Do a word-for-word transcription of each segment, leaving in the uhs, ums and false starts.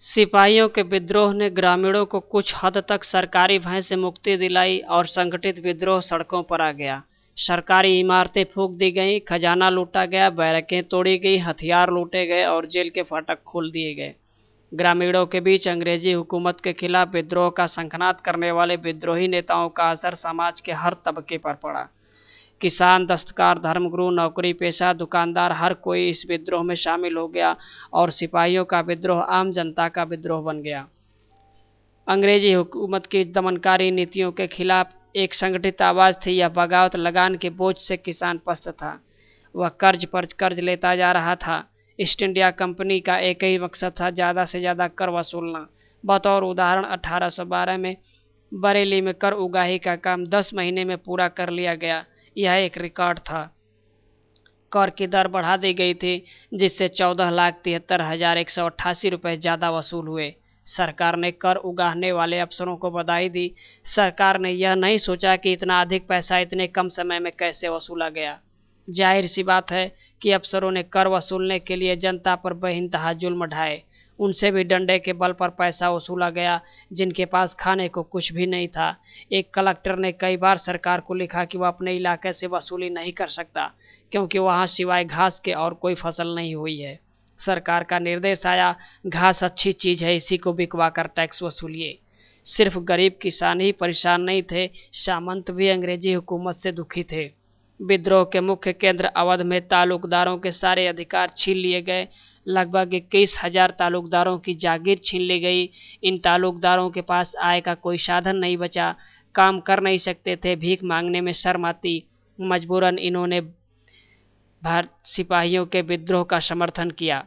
सिपाहियों के विद्रोह ने ग्रामीणों को कुछ हद तक सरकारी भय से मुक्ति दिलाई और संगठित विद्रोह सड़कों पर आ गया। सरकारी इमारतें फूंक दी गईं, खजाना लूटा गया, बैरकें तोड़ी गई, हथियार लूटे गए और जेल के फाटक खोल दिए गए। ग्रामीणों के बीच अंग्रेजी हुकूमत के खिलाफ विद्रोह का शंखनाद करने वाले विद्रोही नेताओं का असर समाज के हर तबके पर पड़ा। किसान, दस्तकार, धर्मगुरु, नौकरी पेशा, दुकानदार, हर कोई इस विद्रोह में शामिल हो गया और सिपाहियों का विद्रोह आम जनता का विद्रोह बन गया। अंग्रेजी हुकूमत की दमनकारी नीतियों के खिलाफ एक संगठित आवाज थी। यह बगावत लगान के बोझ से किसान पस्त था। वह कर्ज पर कर्ज लेता जा रहा था। ईस्ट इंडिया कंपनी का एक ही मकसद था, ज़्यादा से ज़्यादा कर वसूलना। बतौर उदाहरण अठारह सौ बारह में बरेली में कर उगाही का काम दस महीने में पूरा कर लिया गया। यह एक रिकॉर्ड था। कर की दर बढ़ा दी गई थी, जिससे चौदह लाख तिहत्तर हजार एक सौ अट्ठासी रुपये ज़्यादा वसूल हुए। सरकार ने कर उगाहने वाले अफसरों को बधाई दी। सरकार ने यह नहीं सोचा कि इतना अधिक पैसा इतने कम समय में कैसे वसूला गया। जाहिर सी बात है कि अफसरों ने कर वसूलने के लिए जनता पर बेइंतहा जुल्म ढाए। उनसे भी डंडे के बल पर पैसा वसूला गया, जिनके पास खाने को कुछ भी नहीं था। एक कलेक्टर ने कई बार सरकार को लिखा कि वह अपने इलाके से वसूली नहीं कर सकता, क्योंकि वहां सिवाय घास के और कोई फसल नहीं हुई है। सरकार का निर्देश आया, घास अच्छी चीज है, इसी को बिकवा कर टैक्स वसूलिए। सिर्फ गरीब किसान ही परेशान नहीं थे, सामंत भी अंग्रेजी हुकूमत से दुखी थे। विद्रोह के मुख्य केंद्र अवध में तालुकदारों के सारे अधिकार छीन लिए गए। लगभग इक्कीस हजार तालुकदारों की जागीर छीन ली गई। इन तालुकदारों के पास आय का कोई साधन नहीं बचा, काम कर नहीं सकते थे, भीख मांगने में शर्म आती। मजबूरन इन्होंने भारत सिपाहियों के विद्रोह का समर्थन किया,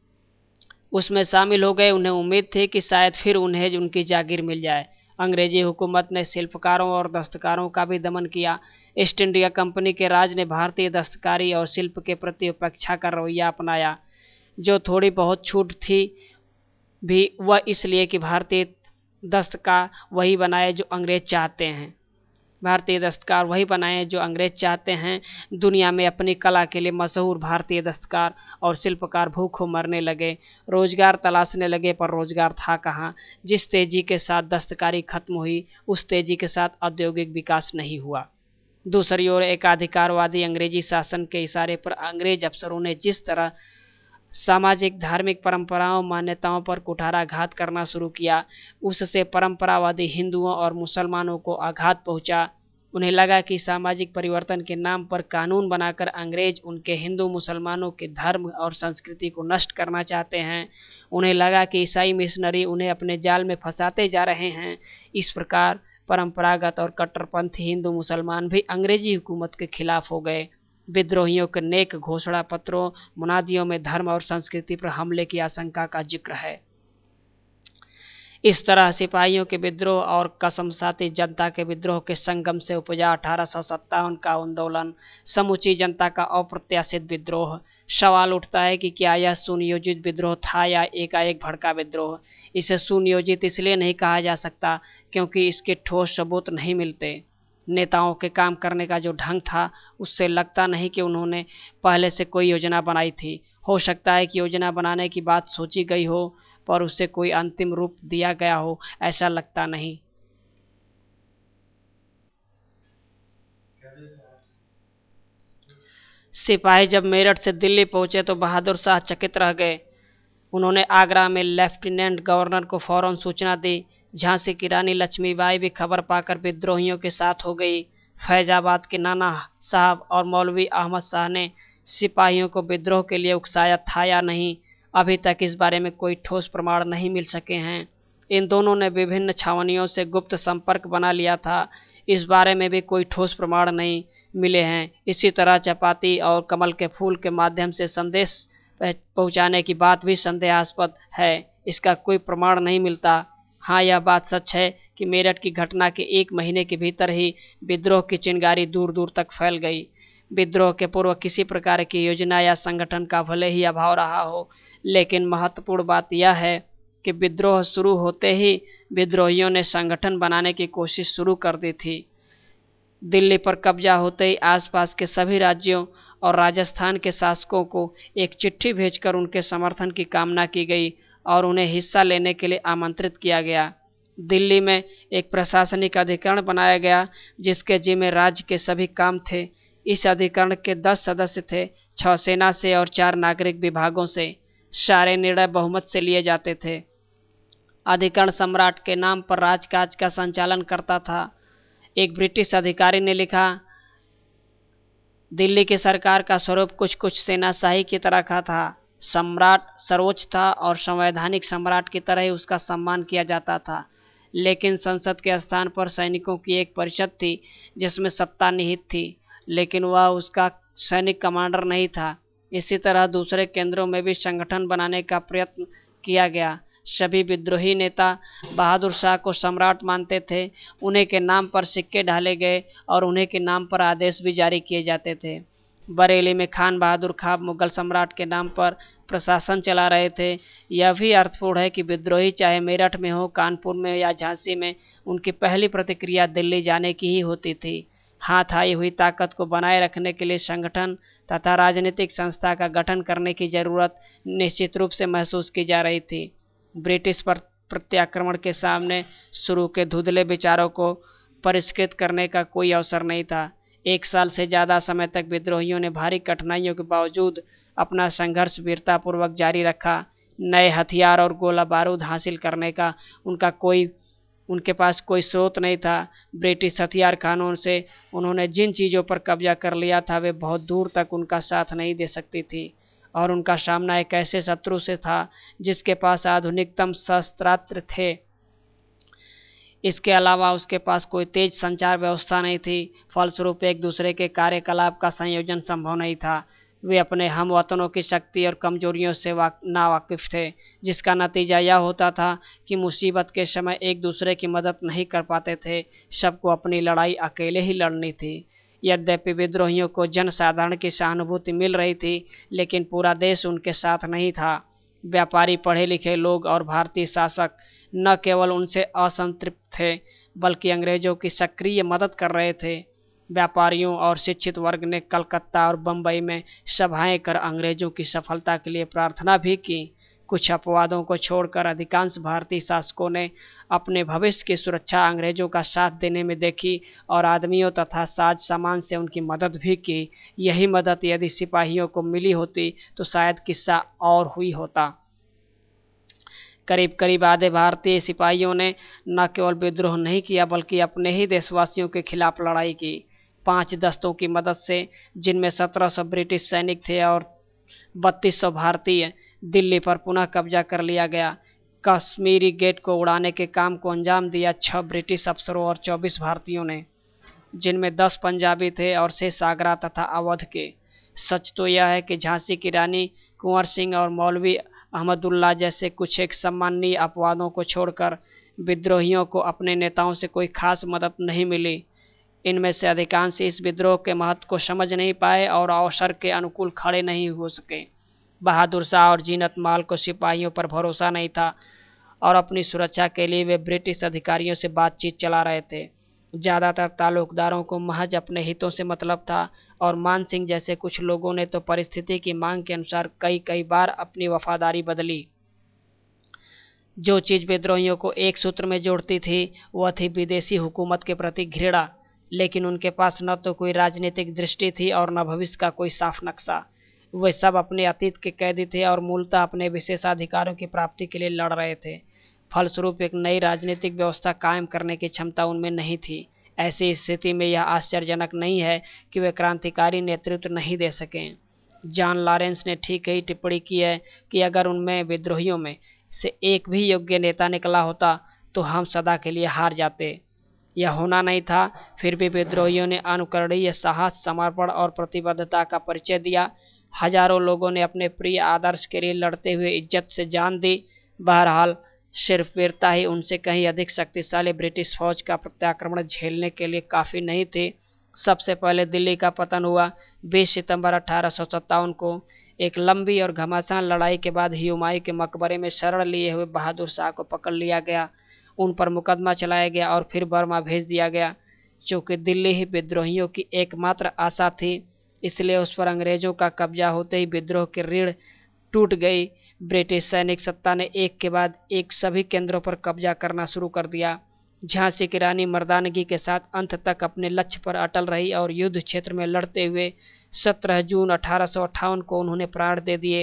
उसमें शामिल हो गए। उन्हें उम्मीद थी कि शायद फिर उन्हें उनकी जागीर मिल जाए। अंग्रेजी हुकूमत ने शिल्पकारों और दस्तकारों का भी दमन किया। ईस्ट इंडिया कंपनी के राज ने भारतीय दस्तकारी और शिल्प के प्रति उपेक्षा का रवैया अपनाया। जो थोड़ी बहुत छूट थी भी वह इसलिए कि भारतीय दस्तकार वही बनाए जो अंग्रेज चाहते हैं भारतीय दस्तकार वही बनाए जो अंग्रेज चाहते हैं। दुनिया में अपनी कला के लिए मशहूर भारतीय दस्तकार और शिल्पकार भूखों मरने लगे, रोजगार तलाशने लगे, पर रोजगार था कहाँ। जिस तेजी के साथ दस्तकारी खत्म हुई, उस तेजी के साथ औद्योगिक विकास नहीं हुआ। दूसरी ओर एकाधिकारवादी अंग्रेजी शासन के इशारे पर अंग्रेज अफसरों ने जिस तरह सामाजिक धार्मिक परंपराओं मान्यताओं पर कुठाराघात करना शुरू किया, उससे परंपरावादी हिंदुओं और मुसलमानों को आघात पहुंचा। उन्हें लगा कि सामाजिक परिवर्तन के नाम पर कानून बनाकर अंग्रेज उनके हिंदू मुसलमानों के धर्म और संस्कृति को नष्ट करना चाहते हैं। उन्हें लगा कि ईसाई मिशनरी उन्हें अपने जाल में फंसाते जा रहे हैं। इस प्रकार परंपरागत और कट्टरपंथी हिंदू मुसलमान भी अंग्रेजी हुकूमत के खिलाफ हो गए। विद्रोहियों के नेक घोषणा पत्रों मुनादियों में धर्म और संस्कृति पर हमले की आशंका का जिक्र है। इस तरह सिपाहियों के विद्रोह और कसमसाती जनता के विद्रोह के संगम से उपजा अठारह सौ सत्तावन का आंदोलन, समूची जनता का अप्रत्याशित विद्रोह। सवाल उठता है कि क्या यह सुनियोजित विद्रोह था या एकाएक भड़का विद्रोह। इसे सुनियोजित इसलिए नहीं कहा जा सकता क्योंकि इसके ठोस सबूत नहीं मिलते। नेताओं के काम करने का जो ढंग था, उससे लगता नहीं कि उन्होंने पहले से कोई योजना बनाई थी। हो सकता है कि योजना बनाने की बात सोची गई हो, पर उसे कोई अंतिम रूप दिया गया हो, ऐसा लगता नहीं। सिपाही जब मेरठ से दिल्ली पहुंचे तो बहादुर शाह चकित रह गए। उन्होंने आगरा में लेफ्टिनेंट गवर्नर को फौरन सूचना दी। झांसी की रानी लक्ष्मीबाई भी खबर पाकर विद्रोहियों के साथ हो गई। फैजाबाद के नाना साहब और मौलवी अहमद शाह ने सिपाहियों को विद्रोह के लिए उकसाया था या नहीं, अभी तक इस बारे में कोई ठोस प्रमाण नहीं मिल सके हैं। इन दोनों ने विभिन्न छावनियों से गुप्त संपर्क बना लिया था, इस बारे में भी कोई ठोस प्रमाण नहीं मिले हैं। इसी तरह चपाती और कमल के फूल के माध्यम से संदेश पहुंचाने की बात भी संदेहास्पद है, इसका कोई प्रमाण नहीं मिलता। हाँ, यह बात सच है कि मेरठ की घटना के एक महीने के भीतर ही विद्रोह की चिंगारी दूर दूर तक फैल गई। विद्रोह के पूर्व किसी प्रकार की योजना या संगठन का भले ही अभाव रहा हो, लेकिन महत्वपूर्ण बात यह है कि विद्रोह शुरू होते ही विद्रोहियों ने संगठन बनाने की कोशिश शुरू कर दी थी। दिल्ली पर कब्जा होते ही आसपास के सभी राज्यों और राजस्थान के शासकों को एक चिट्ठी भेजकर उनके समर्थन की कामना की गई और उन्हें हिस्सा लेने के लिए आमंत्रित किया गया। दिल्ली में एक प्रशासनिक अधिकरण बनाया गया जिसके जिम्मे राज्य के सभी काम थे। इस अधिकरण के दस सदस्य थे, छह सेना से और चार नागरिक विभागों से। सारे निर्णय बहुमत से लिए जाते थे। अधिकरण सम्राट के नाम पर राजकाज का संचालन करता था। एक ब्रिटिश अधिकारी ने लिखा, दिल्ली की सरकार का स्वरूप कुछ कुछ सेनाशाही की तरह का था। सम्राट सर्वोच्च था और संवैधानिक सम्राट की तरह ही उसका सम्मान किया जाता था, लेकिन संसद के स्थान पर सैनिकों की एक परिषद थी जिसमें सत्ता निहित थी, लेकिन वह उसका सैनिक कमांडर नहीं था। इसी तरह दूसरे केंद्रों में भी संगठन बनाने का प्रयत्न किया गया। सभी विद्रोही नेता बहादुर शाह को सम्राट मानते थे। उन्हीं के नाम पर सिक्के ढाले गए और उन्हीं के नाम पर आदेश भी जारी किए जाते थे। बरेली में खान बहादुर खां मुगल सम्राट के नाम पर प्रशासन चला रहे थे। यह भी अर्थपूर्ण है कि विद्रोही चाहे मेरठ में हो, कानपुर में या झांसी में, उनकी पहली प्रतिक्रिया दिल्ली जाने की ही होती थी। हाथ आई हुई ताकत को बनाए रखने के लिए संगठन तथा राजनीतिक संस्था का गठन करने की जरूरत निश्चित रूप से महसूस की जा रही थी। ब्रिटिश पर प्रत्याक्रमण के सामने शुरू के धुंधले विचारों को परिष्कृत करने का कोई अवसर नहीं था। एक साल से ज़्यादा समय तक विद्रोहियों ने भारी कठिनाइयों के बावजूद अपना संघर्ष वीरतापूर्वक जारी रखा। नए हथियार और गोला बारूद हासिल करने का उनका कोई उनके पास कोई स्रोत नहीं था। ब्रिटिश हथियार खानों से उन्होंने जिन चीज़ों पर कब्जा कर लिया था वे बहुत दूर तक उनका साथ नहीं दे सकती थी, और उनका सामना एक ऐसे शत्रु से था जिसके पास आधुनिकतम शस्त्रास्त्र थे। इसके अलावा उसके पास कोई तेज संचार व्यवस्था नहीं थी। फलस्वरूप एक दूसरे के कार्यकलाप का संयोजन संभव नहीं था। वे अपने हम वतनों की शक्ति और कमजोरियों से नावाकिफ थे, जिसका नतीजा यह होता था कि मुसीबत के समय एक दूसरे की मदद नहीं कर पाते थे। सबको अपनी लड़ाई अकेले ही लड़नी थी। यद्यपि विद्रोहियों को जनसाधारण की सहानुभूति मिल रही थी, लेकिन पूरा देश उनके साथ नहीं था। व्यापारी, पढ़े लिखे लोग और भारतीय शासक न केवल उनसे असंतृप्त थे, बल्कि अंग्रेजों की सक्रिय मदद कर रहे थे। व्यापारियों और शिक्षित वर्ग ने कलकत्ता और बम्बई में सभाएं कर अंग्रेजों की सफलता के लिए प्रार्थना भी की। कुछ अपवादों को छोड़कर अधिकांश भारतीय शासकों ने अपने भविष्य की सुरक्षा अंग्रेजों का साथ देने में देखी और आदमियों तथा साज सामान से उनकी मदद भी की। यही मदद यदि सिपाहियों को मिली होती तो शायद किस्सा और हुई होता। करीब करीब आधे भारतीय सिपाहियों ने न केवल विद्रोह नहीं किया, बल्कि अपने ही देशवासियों के खिलाफ लड़ाई की। पांच दस्तों की मदद से, जिनमें सत्रह सौ ब्रिटिश सैनिक थे और बत्तीस सौ भारतीय, दिल्ली पर पुनः कब्जा कर लिया गया। कश्मीरी गेट को उड़ाने के काम को अंजाम दिया छह ब्रिटिश अफसरों और चौबीस भारतीयों ने, जिनमें दस पंजाबी थे और शेष आगरा तथा अवध के। सच तो यह है कि झांसी की रानी, कुंवर सिंह और मौलवी अहमदुल्ला जैसे कुछ एक सम्माननीय अपवादों को छोड़कर विद्रोहियों को अपने नेताओं से कोई खास मदद नहीं मिली। इनमें से अधिकांश इस विद्रोह के महत्व को समझ नहीं पाए और अवसर के अनुकूल खड़े नहीं हो सके। बहादुर शाह और जीनत माल को सिपाहियों पर भरोसा नहीं था और अपनी सुरक्षा के लिए वे ब्रिटिश अधिकारियों से बातचीत चला रहे थे। ज़्यादातर ताल्लुकदारों को महज अपने हितों से मतलब था और मान सिंह जैसे कुछ लोगों ने तो परिस्थिति की मांग के अनुसार कई कई बार अपनी वफादारी बदली। जो चीज़ विद्रोहियों को एक सूत्र में जोड़ती थी वह थी विदेशी हुकूमत के प्रति घृणा, लेकिन उनके पास न तो कोई राजनीतिक दृष्टि थी और न भविष्य का कोई साफ नक्शा। वे सब अपने अतीत के कैदी थे और मूलतः अपने विशेषाधिकारों की प्राप्ति के लिए लड़ रहे थे। फलस्वरूप एक नई राजनीतिक व्यवस्था कायम करने की क्षमता उनमें नहीं थी। ऐसी स्थिति में यह आश्चर्यजनक नहीं है कि वे क्रांतिकारी नेतृत्व नहीं दे सकें। जॉन लॉरेंस ने ठीक ही टिप्पणी की है कि अगर उनमें विद्रोहियों में से एक भी योग्य नेता निकला होता तो हम सदा के लिए हार जाते। यह होना नहीं था। फिर भी विद्रोहियों ने अनुकरणीय साहस, समर्पण और प्रतिबद्धता का परिचय दिया। हजारों लोगों ने अपने प्रिय आदर्श के लिए लड़ते हुए इज्जत से जान दी। बहरहाल सिर्फ वीरता ही उनसे कहीं अधिक शक्तिशाली ब्रिटिश फौज का प्रत्याक्रमण झेलने के लिए काफ़ी नहीं थी। सबसे पहले दिल्ली का पतन हुआ। बीस सितंबर अठारह सौ सत्तावन को एक लंबी और घमासान लड़ाई के बाद हुमायूं के मकबरे में शरण लिए हुए बहादुर शाह को पकड़ लिया गया। उन पर मुकदमा चलाया गया और फिर बर्मा भेज दिया गया। चूँकि दिल्ली ही विद्रोहियों की एकमात्र आशा थी, इसलिए उस पर अंग्रेजों का कब्जा होते ही विद्रोह की रीढ़ टूट गई। ब्रिटिश सैनिक सत्ता ने एक के बाद एक सभी केंद्रों पर कब्जा करना शुरू कर दिया। झांसी की रानी मर्दानगी के साथ अंत तक अपने लक्ष्य पर अटल रही और युद्ध क्षेत्र में लड़ते हुए सत्रह जून अठारह सौ अट्ठावन को उन्होंने प्राण दे दिए।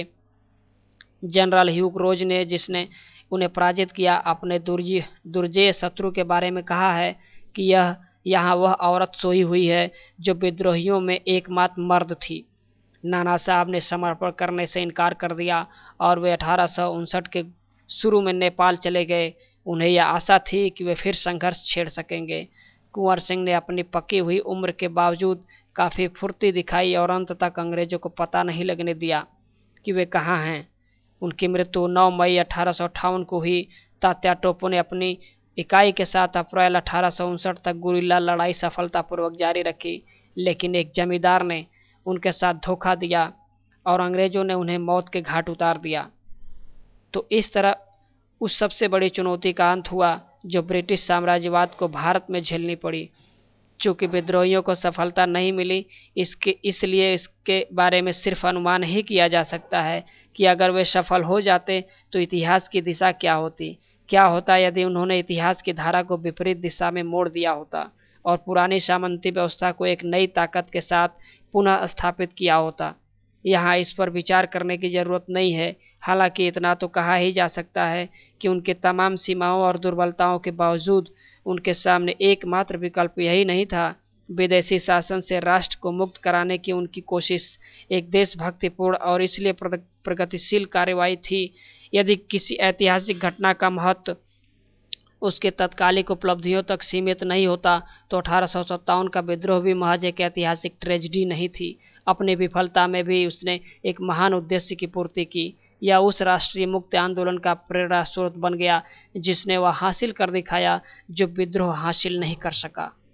जनरल ह्यूग रोज ने, जिसने उन्हें पराजित किया, अपने दुर्जय दुर्जय शत्रु के बारे में कहा है कि यह यहाँ वह औरत सोई हुई है जो विद्रोहियों में एकमात्र मर्द थी। नाना साहब ने समर्पण करने से इनकार कर दिया और वे अठारह सौ उनसठ के शुरू में नेपाल चले गए। उन्हें यह आशा थी कि वे फिर संघर्ष छेड़ सकेंगे। कुंवर सिंह ने अपनी पकी हुई उम्र के बावजूद काफ़ी फुर्ती दिखाई और अंत तक अंग्रेजों को पता नहीं लगने दिया कि वे कहाँ हैं। उनकी मृत्यु नौ मई अठारह सौ अट्ठावन को हुई। तात्या टोपे ने अपनी इकाई के साथ अप्रैल अठारह सौ उनसठ तक गुरिल्ला लड़ाई सफलतापूर्वक जारी रखी, लेकिन एक जमींदार ने उनके साथ धोखा दिया और अंग्रेजों ने उन्हें मौत के घाट उतार दिया। तो इस तरह उस सबसे बड़ी चुनौती का अंत हुआ जो ब्रिटिश साम्राज्यवाद को भारत में झेलनी पड़ी। चूँकि विद्रोहियों को सफलता नहीं मिली, इसके इसलिए इसके बारे में सिर्फ अनुमान ही किया जा सकता है कि अगर वे सफल हो जाते तो इतिहास की दिशा क्या होती। क्या होता यदि उन्होंने इतिहास की धारा को विपरीत दिशा में मोड़ दिया होता और पुरानी सामंती व्यवस्था को एक नई ताकत के साथ पुनः स्थापित किया होता। यहाँ इस पर विचार करने की ज़रूरत नहीं है। हालांकि इतना तो कहा ही जा सकता है कि उनके तमाम सीमाओं और दुर्बलताओं के बावजूद उनके सामने एकमात्र विकल्प यही नहीं था। विदेशी शासन से राष्ट्र को मुक्त कराने की उनकी कोशिश एक देशभक्तिपूर्ण और इसलिए प्रगतिशील कार्रवाई थी। यदि किसी ऐतिहासिक घटना का महत्व उसके तत्कालिक उपलब्धियों तक सीमित नहीं होता तो अठारह सौ सत्तावन का विद्रोह भी महज एक ऐतिहासिक ट्रेजेडी नहीं थी। अपनी विफलता में भी उसने एक महान उद्देश्य की पूर्ति की। यह उस राष्ट्रीय मुक्ति आंदोलन का प्रेरणा स्रोत बन गया जिसने वह हासिल कर दिखाया जो विद्रोह हासिल नहीं कर सका।